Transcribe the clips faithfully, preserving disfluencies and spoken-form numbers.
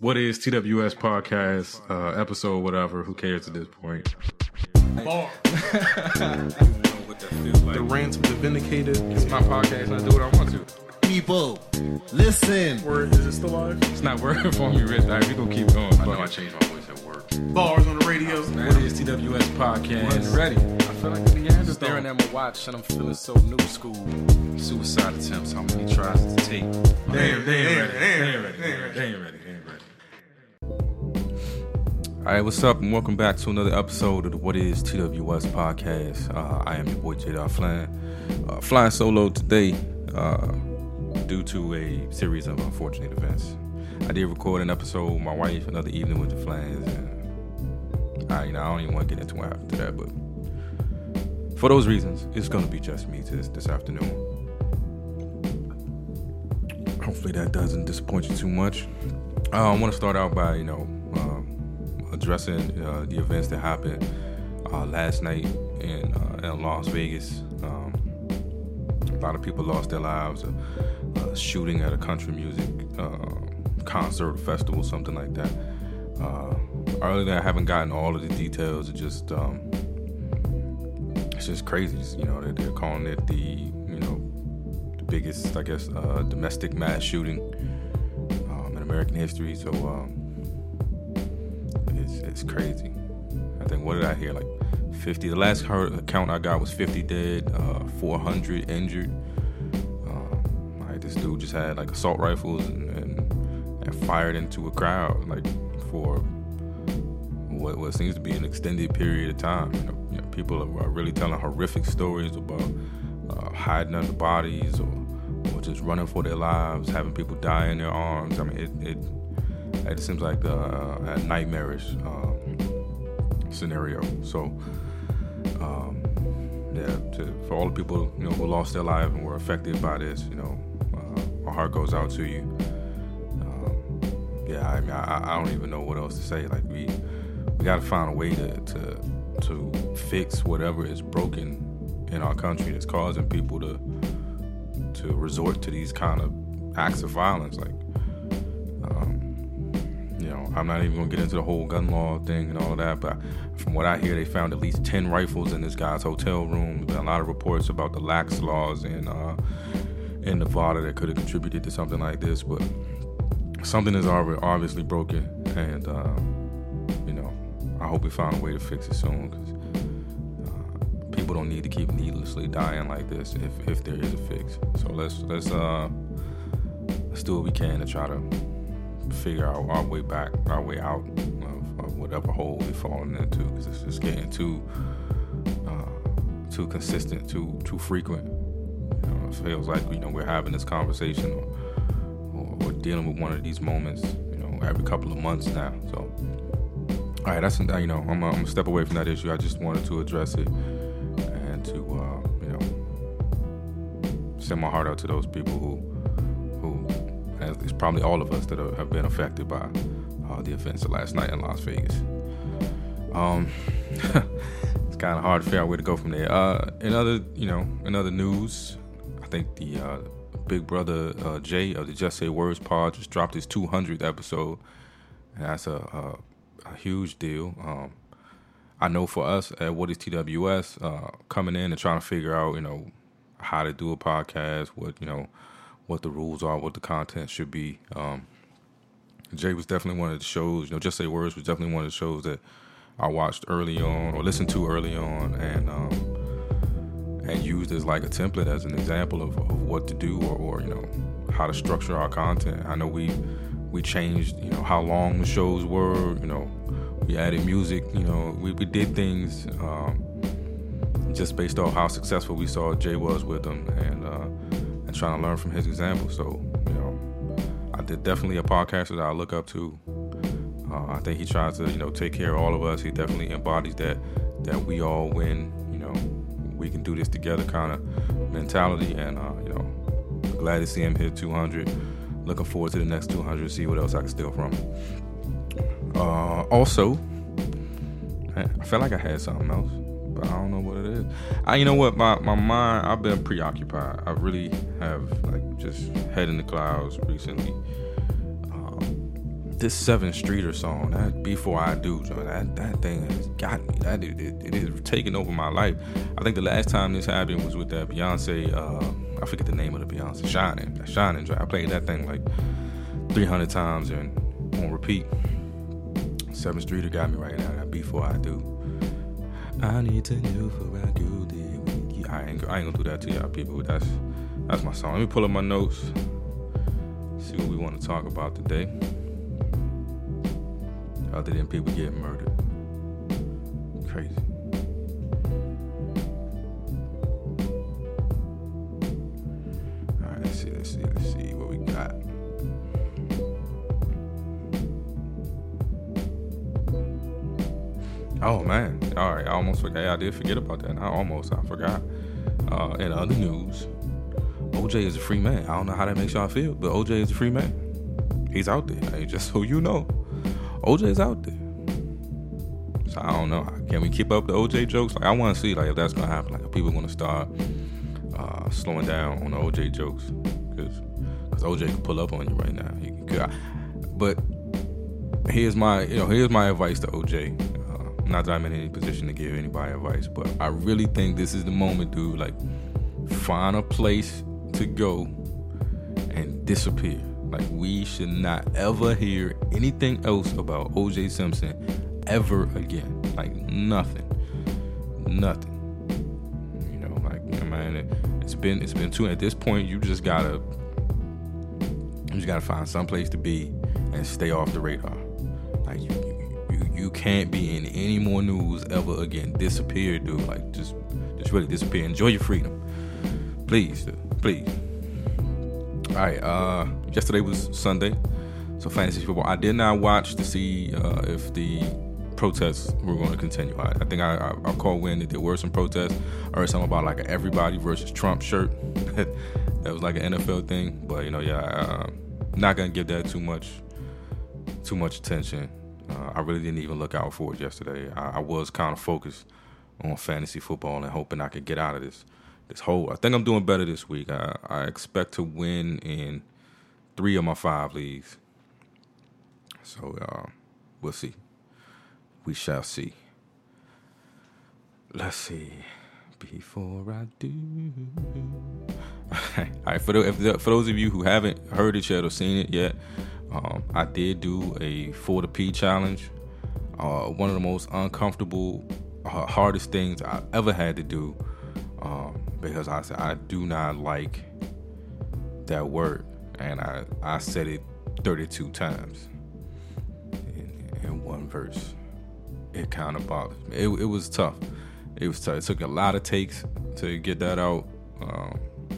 What is T W S podcast, uh, episode, whatever, who cares at this point? Bar. The rants of the vindicated. It's my podcast and I do what I want to. People, listen. Word, is it still live? It's not working for me, Rich. All right, we gonna keep going. I know I changed my voice at work. Bars on the radio. What is T W S podcast? Wasn't ready. I feel like the Neanderthal. Staring at my watch and I'm feeling so new school. Suicide attempts, how many tries does it take? They ain't, they ain't ready. They ain't ready. They ain't ready. They ain't ready. All right, what's up, and welcome back to another episode of the What is T W S podcast. Uh, I am your boy J. Flynn, uh, flying solo today uh, due to a series of unfortunate events. I did record an episode with my wife another evening with the Flans, and I, you know, I don't even want to get into what happened to that, but for those reasons, it's going to be just me this this afternoon. Hopefully that doesn't disappoint you too much. Uh, I want to start out by, you know, um, addressing uh, the events that happened uh, last night in, uh, in Las Vegas. Um, a lot of people lost their lives. A, a shooting at a country music uh, concert festival, something like that. Uh, earlier, I haven't gotten all of the details. It just um, it's just crazy. You know, they're, they're calling it the you know the biggest, I guess, uh, domestic mass shooting um, in American history. So. Um, It's, it's crazy. I think, what did I hear? Like fifty. The last count I got was fifty dead, uh, four hundred injured. Uh, like this dude just had like assault rifles and, and, and fired into a crowd like for what, what seems to be an extended period of time. You know, you know, people are really telling horrific stories about uh, hiding under bodies or, or just running for their lives, having people die in their arms. I mean, it. it It seems like uh, a nightmarish uh, scenario. So, um, yeah, to, for all the people you know who lost their life and were affected by this, you know, uh, my heart goes out to you. Um, yeah, I mean, I, I don't even know what else to say. Like we, we got to find a way to, to to fix whatever is broken in our country that's causing people to to resort to these kind of acts of violence, like. Um, You know, I'm not even going to get into the whole gun law thing and all of that, but from what I hear, they found at least ten rifles in this guy's hotel room. There's been a lot of reports about the lax laws in uh, in Nevada that could have contributed to something like this, but something is obviously broken, and uh, you know, I hope we find a way to fix it soon, because uh, people don't need to keep needlessly dying like this if if there is a fix. So let's let's uh, let's do what we can to try to figure out our way back, our way out of, of whatever hole we've fallen into, because it's just getting too uh, too consistent, too too frequent. You know, it feels like you know we're having this conversation or, or we're dealing with one of these moments, you know, every couple of months now. So, all right, that's you know, I'm, I'm gonna step away from that issue. I just wanted to address it and to uh, you know send my heart out to those people who who. It's probably all of us that are, have been affected by uh, the events of last night in Las Vegas. Um, it's kind of hard to figure out where to go from there. Uh, in other, you know, in other news, I think the uh, Big Brother uh, Jay of the Just Say Words pod just dropped his two hundredth episode, and that's a, a, a huge deal. Um, I know for us at What is T W S, uh, coming in and trying to figure out, you know, how to do a podcast, what you know. what the rules are, what the content should be. Um, Jay was definitely one of the shows, you know, Just Say Words was definitely one of the shows that I watched early on or listened to early on and um, and used as like a template, as an example of, of what to do or, or, you know, how to structure our content. I know we we changed, you know, how long the shows were, you know, we added music, you know, we, we did things um, just based off how successful we saw Jay was with them, and uh, trying to learn from his example. So, you know, I did definitely a podcaster that I look up to. Uh, I think he tries to, you know, take care of all of us. He definitely embodies that that we all win, you know, we can do this together kind of mentality. And, uh, you know, glad to see him hit two hundred. Looking forward to the next two hundred, see what else I can steal from him. Uh, also, I felt like I had something else, but I don't know what it is. I, you know what, my, my mind, I've been preoccupied. I really have, like, just head in the clouds recently. Um, this Seventh Streeter song, that Before I Do, John, that, that thing has got me. That it, it, it is taking over my life. I think the last time this happened was with that Beyonce, uh, I forget the name of the Beyonce, Shining. That Shining track. I played that thing like three hundred times and on repeat. Seventh Streeter got me right now, that Before I Do. I need to know before I do this. I ain't, I ain't gonna do that to y'all people. That's, that's my song. Let me pull up my notes, see what we want to talk about today. Other than people getting murdered. Crazy. Alright, let's see, let's see, let's see what we got. Oh man. Alright, I almost forgot. I did forget about that. I almost I forgot. Uh, in other news, O J is a free man. I don't know how that makes y'all feel, but O J is a free man. He's out there. Hey, just so you know. O J's out there. So I don't know. Can we keep up the O J jokes? Like I want to see like if that's gonna happen. Like if people are gonna start uh, slowing down on the O J jokes, because because O J can pull up on you right now. He can, but here's my you know here's my advice to O J. Uh, not that I'm in any position to give anybody advice, but I really think this is the moment, dude. Like find a place to go and disappear. Like, we should not ever hear anything else about O J Simpson ever again. Like, nothing. Nothing. You know, like, you know, man, it, it's been, it's been too, at this point, you just gotta, you just gotta find some place to be and stay off the radar. Like, you, you, you, you can't be in any more news ever again. Disappear, dude. Like, just, just really disappear. Enjoy your freedom. Please, dude. Please. All right, uh, yesterday was Sunday, so fantasy football. I did not watch to see uh, if the protests were going to continue. I, I think I, I, I caught wind that there were some protests. I heard something about like an everybody versus Trump shirt. That was like an N F L thing, but you know, yeah, uh, not gonna give that too much, too much attention. Uh, I really didn't even look out for it yesterday. I, I was kind of focused on fantasy football and hoping I could get out of this. This whole, I think I'm doing better this week. I, I expect to win in three of my five leagues. So uh, we'll see. We shall see. Let's see. Before I do. All right. For, the, if the, for those of you who haven't heard it yet or seen it yet, um, I did do a four to P challenge. Uh, one of the most uncomfortable, uh, hardest things I ever had to do. Um, because I said I do not like that word, and I, I said it thirty-two times in, in one verse. It kind of bothers me. It, it was tough. It was tough. It took a lot of takes to get that out. Um,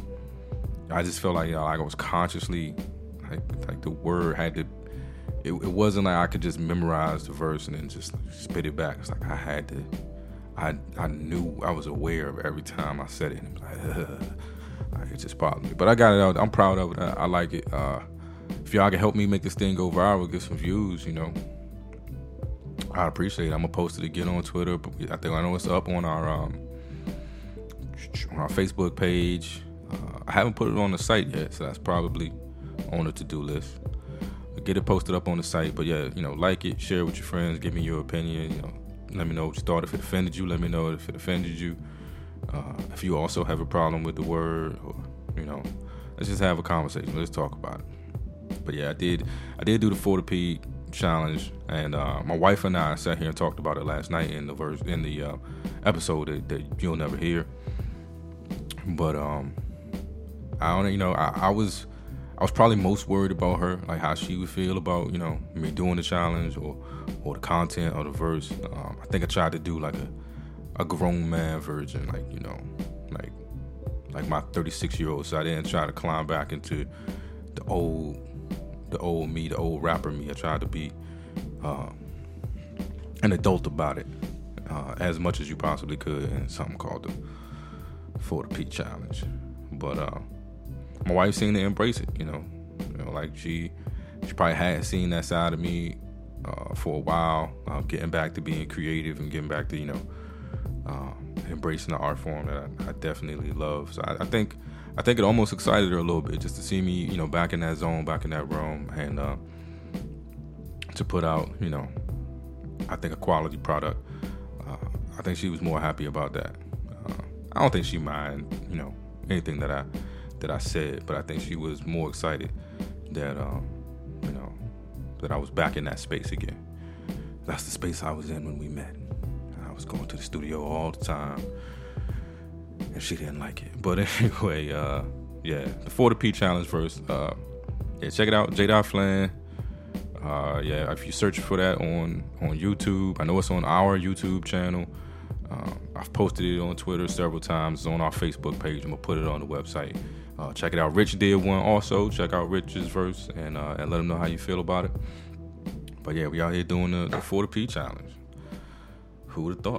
I just felt like, you know, like I was consciously like like the word had to. It, it wasn't like I could just memorize the verse and then just spit it back. It's like I had to. I I knew, I was aware of every time I said it. And like, uh, it just bothered me. But I got it out. I'm proud of it. I, I like it. Uh, if y'all can help me make this thing go viral, get some views, you know, I appreciate it. I'm going to post it again on Twitter. But I think I know it's up on our, um, on our Facebook page. Uh, I haven't put it on the site yet, so that's probably on the to-do list. Get it posted up on the site. But yeah, you know, like it, share it with your friends, give me your opinion, you know. Let me know what you thought. If it offended you, let me know if it offended you. Uh, if you also have a problem with the word, or you know, let's just have a conversation. Let's talk about it. But yeah, I did. I did do the four to P challenge, and uh, my wife and I sat here and talked about it last night in the verse in the uh, episode that, that you'll never hear. But um, I don't. You know, I, I was. I was probably most worried about her, like how she would feel about, you know, me doing the challenge or, or the content or the verse. Um, I think I tried to do like a, a grown man version, like, you know, like like my thirty-six year old. So I didn't try to climb back into the old, the old me, the old rapper me. I tried to be uh, an adult about it uh, as much as you possibly could in something called the four to P challenge. But uh, my wife seemed to embrace it, you know, you know, like she, she probably hadn't seen that side of me uh, for a while. Uh, getting back to being creative and getting back to, you know, uh, embracing the art form that I, I definitely love. So I, I think, I think it almost excited her a little bit just to see me, you know, back in that zone, back in that realm, and uh, to put out, you know, I think a quality product. Uh, I think she was more happy about that. Uh, I don't think she mind, you know, anything that I that I said, but I think she was more excited that, um, you know, that I was back in that space again. That's the space I was in when we met. I was going to the studio all the time, and she didn't like it. But anyway, uh, yeah, the four to P challenge first. Uh, yeah, check it out, J. Flan. Uh, yeah, if you search for that on, on YouTube, I know it's on our YouTube channel. Um, I've posted it on Twitter several times. It's on our Facebook page. I'm gonna put it on the website. Uh, check it out. Rich did one also. Check out Rich's verse and uh, and let him know how you feel about it. But yeah, we out here doing the, the four to P challenge. Who would have thought?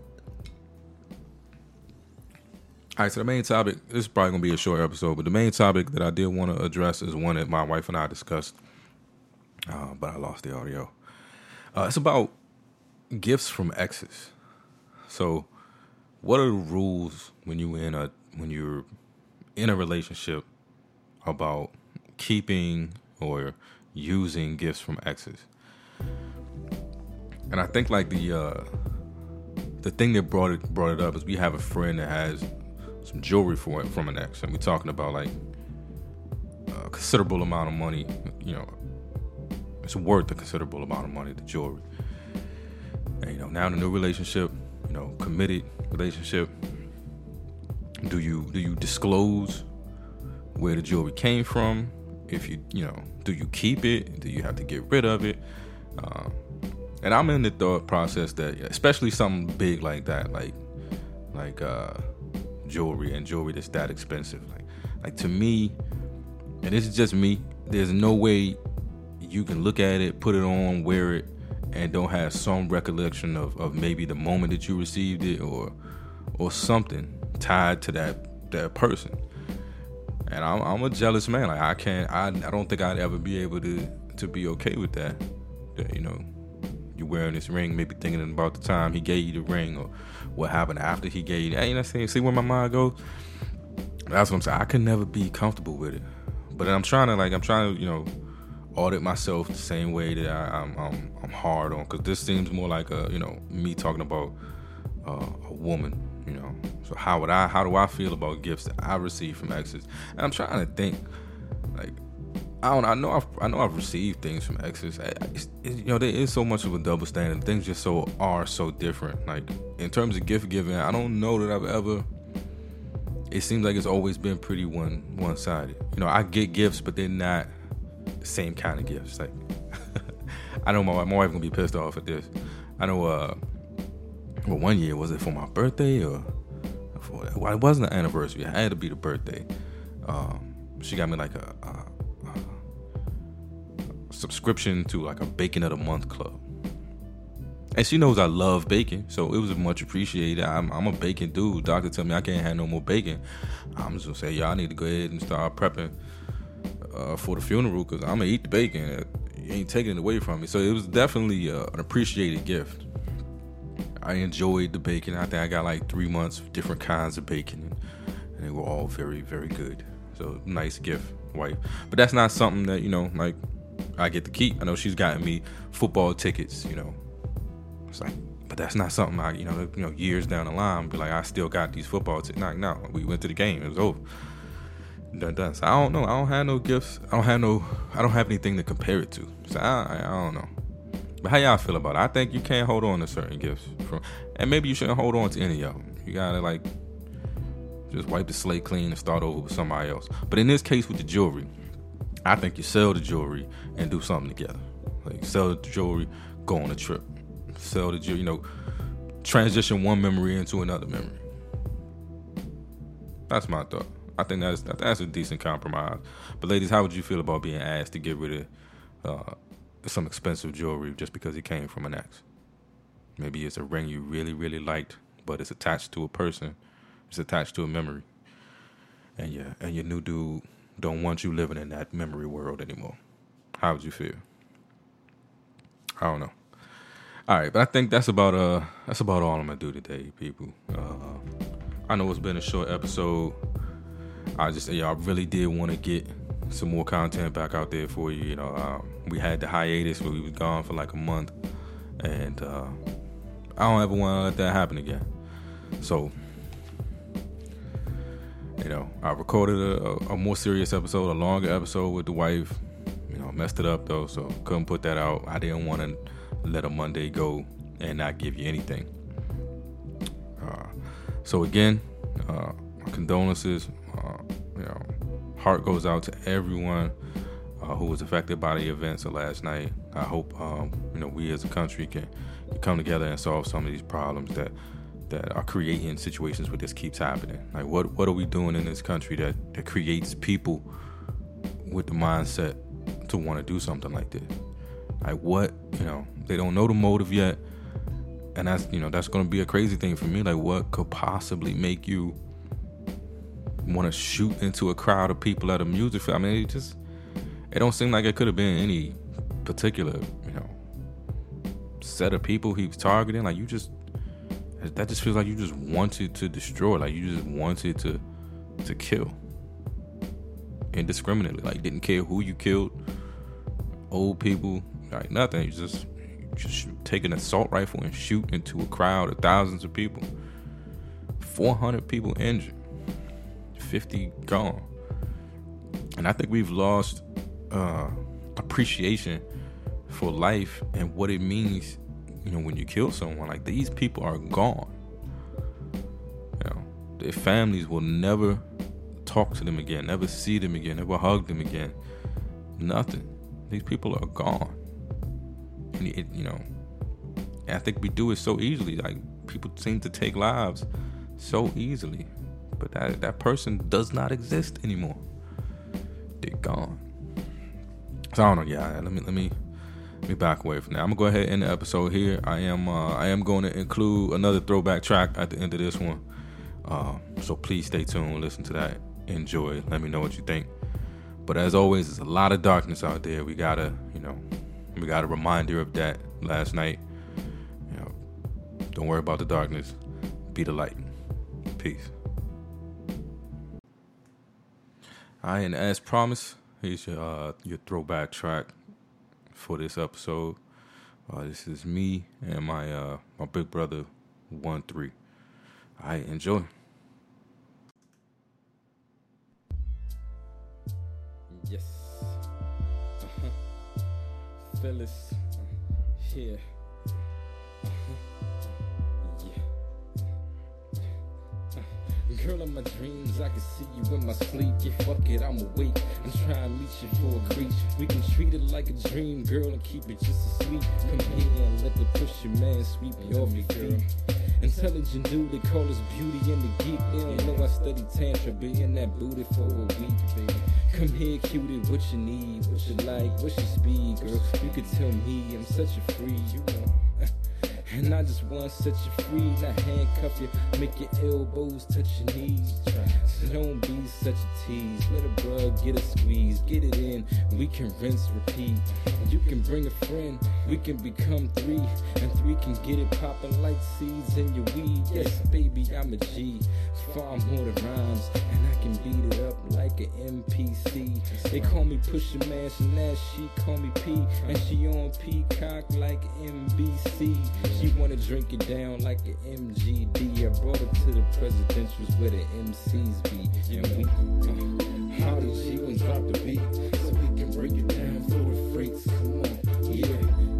All right, so the main topic, this is probably gonna be a short episode, but the main topic that I did want to address is one that my wife and I discussed, uh, but I lost the audio. Uh, it's about gifts from exes. So, what are the rules when you in a when you're in a relationship about keeping or using gifts from exes? And I think like the uh, the thing that brought it brought it up is we have a friend that has some jewelry for it from an ex, and we're talking about like a considerable amount of money. You know, it's worth a considerable amount of money, the jewelry. And you know, now in a new relationship, you know, committed relationship, do you do you disclose where the jewelry came from? If you you know, do you keep it? Do you have to get rid of it? Um, and I'm in the thought process that, especially something big like that, like like uh, jewelry and jewelry that's that expensive, like like to me, and this is just me, there's no way you can look at it, put it on, wear it, and don't have some recollection of, of maybe the moment that you received it or or something tied to that that person. And I'm, I'm a jealous man. Like I can't, I, I don't think I'd ever be able to to be okay with that. That, you know, you're wearing this ring, maybe thinking about the time he gave you the ring or what happened after he gave you. Hey, you know what I'm saying? See where my mind goes? That's what I'm saying. I could never be comfortable with it. But I'm trying to like, I'm trying to, you know, audit myself the same way that I, I'm, I'm I'm hard on, because this seems more like a, you know, me talking about uh, a woman, you know. So how would I, how do I feel about gifts that I receive from exes? And I'm trying to think, like, I don't, I know I've, I know I've received things from exes. I, it's, it, you know, there is so much of a double standard. Things just so are so different. Like in terms of gift giving, I don't know that I've ever. It seems like it's always been pretty one one sided. You know, I get gifts, but they're not the same kind of gifts. Like I know my my wife gonna be pissed off at this. I know. Uh, well, one year was it for my birthday or? For, well, it wasn't an anniversary. It had to be the birthday. Um, she got me like a. a subscription to like a Bacon of the Month club, and she knows I love bacon, so it was much appreciated. I'm, I'm a bacon dude. Doctor tell me I can't have no more bacon. I'm just gonna say, y'all need to go ahead and start prepping uh, for the funeral, because I'm gonna eat the bacon. You ain't taking it away from me. So it was definitely uh, an appreciated gift. I enjoyed the bacon. I think I got like three months of different kinds of bacon, and they were all very, very good. So nice gift, wife. But that's not something that, you know, like I get to keep. I know she's gotten me football tickets, you know. It's like, but that's not something I, you know, you know, years down the line, be like, I still got these football tickets. Like, no, we went to the game. It was over. Done, done. So I don't know. I don't have no gifts. I don't have no. I don't have anything to compare it to. So I, I, I don't know. But how y'all feel about it? I think you can't hold on to certain gifts from, and maybe you shouldn't hold on to any of them. You gotta like just wipe the slate clean and start over with somebody else. But in this case with the jewelry, I think you sell the jewelry and do something together. Like sell the jewelry, go on a trip. Sell the jewelry, you know, transition one memory into another memory. That's my thought. I think that's that's a decent compromise. But ladies, how would you feel about being asked to get rid of uh, some expensive jewelry just because it came from an ex? Maybe it's a ring you really, really liked, but it's attached to a person. It's attached to a memory. And yeah, and your new dude don't want you living in that memory world anymore. How would you feel? I don't know. All right, but I think that's about uh that's about all I'm gonna do today, people. Uh, I know it's been a short episode. I just, yeah, I really did want to get some more content back out there for you. You know, um, we had the hiatus where we was gone for like a month, and uh, I don't ever want to let that happen again. So, you know, I recorded a, a more serious episode, a longer episode with the wife. You know, messed it up though, so couldn't put that out. I didn't want to let a Monday go and not give you anything. Uh, so again, uh, condolences. Uh, you know, heart goes out to everyone uh, who was affected by the events of last night. I hope um, you know we as a country can, can come together and solve some of these problems that that are creating situations where this keeps happening. Like, what what are we doing in this country that, that creates people with the mindset to want to do something like this? Like, what, you know, they don't know the motive yet, and that's, you know, that's going to be a crazy thing for me. Like, what could possibly make you want to shoot into a crowd of people at a music festival? I mean, it just, it don't seem like it could have been any particular, you know, set of people he was targeting. Like, you just, that just feels like you just wanted to destroy. Like, you just wanted to to kill indiscriminately. Like, didn't care who you killed, old people, like nothing. You just you just take an assault rifle and shoot into a crowd of thousands of people. four hundred people injured, fifty gone. And I think we've lost uh, appreciation for life and what it means, you know, when you kill someone. Like, these people are gone. You know, their families will never talk to them again, never see them again, never hug them again. Nothing. These people are gone. And it, you know, I think we do it so easily. Like, people seem to take lives so easily, but that that person does not exist anymore. They're gone. So I don't know. Yeah, let me let me. Let me back away from that. I'm gonna go ahead and end the episode here. I am uh, I am going to include another throwback track at the end of this one. Uh, so please stay tuned, listen to that, enjoy. Let me know what you think. But as always, there's a lot of darkness out there. We gotta, you know, we got a reminder of that last night. You know, don't worry about the darkness. Be the light. Peace. All right, and as promised, here's your uh, your throwback track for this episode. Uh, this is me and my uh, my big brother, one three. All right, enjoy. Yes. Uh-huh. Phyllis. Uh, here. Uh-huh. Yeah. Uh, girl of my dreams, I can see you in my sleep. Yeah, fuck it, I'm awake. I'm trying to meet you for a creep. We can treat it like a dream, girl, and keep it just a sweet. Come here and let the pusher man sweep you off your feet. Intelligent dude, they call us beauty and the geek. They don't know I study tantra, being that booty for a week, baby. Come here, cutie, what you need, what you like, what's your speed, girl? You can tell me I'm such a free, you know. And I just want to set you free, not handcuff you, make your elbows touch your knees. So don't be such a tease, let a bug get a squeeze, get it in, we can rinse, repeat. You can bring a friend, we can become three, and three can get it poppin' like seeds in your weed. Yes, baby, I'm a G, far more than rhymes, and I can beat it up like an M P C. They call me Pusha Man, Shanash, she call me P, and she on Peacock like M B C. She wanna drink it down like an M G D. I brought her to the presidentials where the M Cs be. And we, uh, how did she gon' drop the beat so we can break it down for the freaks? Come on, yeah,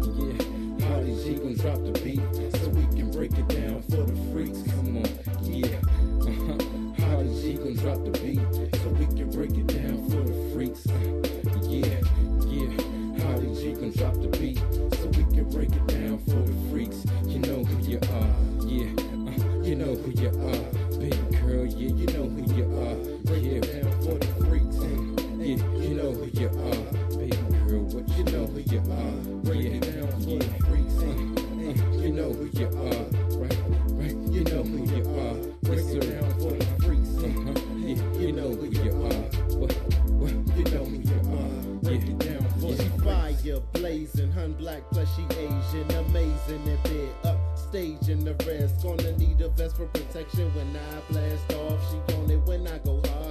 yeah. How did she gon' drop the beat so we can break it down for the freaks? Come on, yeah. Uh-huh. How did she gon' drop the beat so we can break it down for the freaks? Uh, yeah, yeah. How did she gon' drop the beat so we can break it down for the freaks? You know who you are, yeah. Uh, you know who you are, baby girl, yeah. You know who you are, break yeah. it down for the freaks. Uh, yeah, you know who you are, baby girl. What you know who you are, break yeah. it down for yeah. the freaks. Uh, uh, you know who you are, right, right. You know who you are, break it down for the freaks. Uh-huh. Yeah, you know who you are, what, what? You know who you are, break it down for the freaks. Fire blazing, hun black, fleshy Asian, amazing and bit up. Stage in the rest, gonna need a vest for protection when I blast off. She on it when I go hard,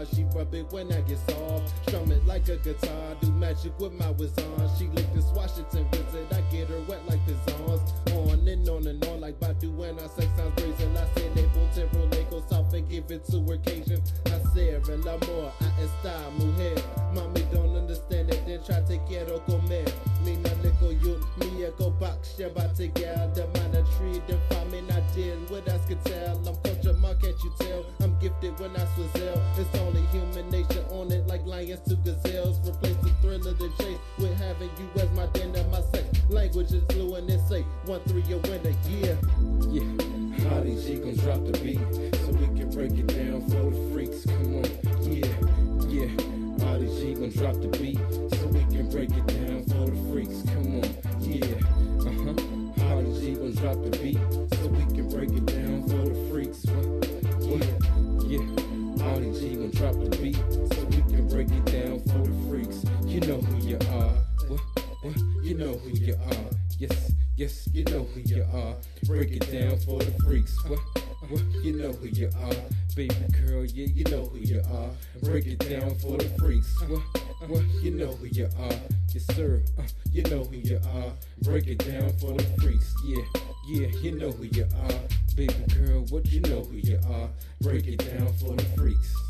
She rub it when I get soft, strum it like a guitar, do magic with my wizard. She lick this Washington wizard, I get her wet like pizzazz. On and on and on like Badu when our sex sounds brazen. I say they both temporal, they go soft and give it to her Cajun. I say el amor, I está mujer. Mommy don't understand it, then try to quiero comer. Me na nickel you, me a go box, yeah, about to get the man a tree, then find me not deal. What else can tell? I'm culture mark, can't you tell? I'm gifted when I swizzle. It's only human nature on it, like lions to gazelles. Replace the thrill of the chase with having you as my dinner, my sex language is fluent and say one three your winner, yeah. Yeah, Hardy G gon' drop the beat so we can break it down for the freaks. Come on, yeah, yeah. Hardy G gon' drop the beat so we can break it down for the freaks. Come on, yeah, uh huh. Hardy G gon' drop the beat so we can break it down for the freaks. Yeah, yeah. Hardy G gon' drop the beat so we can break it down for the freaks. You know who you are. What? What? You know who you are. Yes, yes, you know who you are. Break it down for the freaks. What? What? You know who you are. Baby girl, yeah, you know who you are. Break it down for the freaks. What? What? You know who you are. Yes, sir. Uh, you know who you are. Break it down for the freaks. Yeah, yeah, you know who you are. Baby girl, what you know who you are. Break it down for the freaks.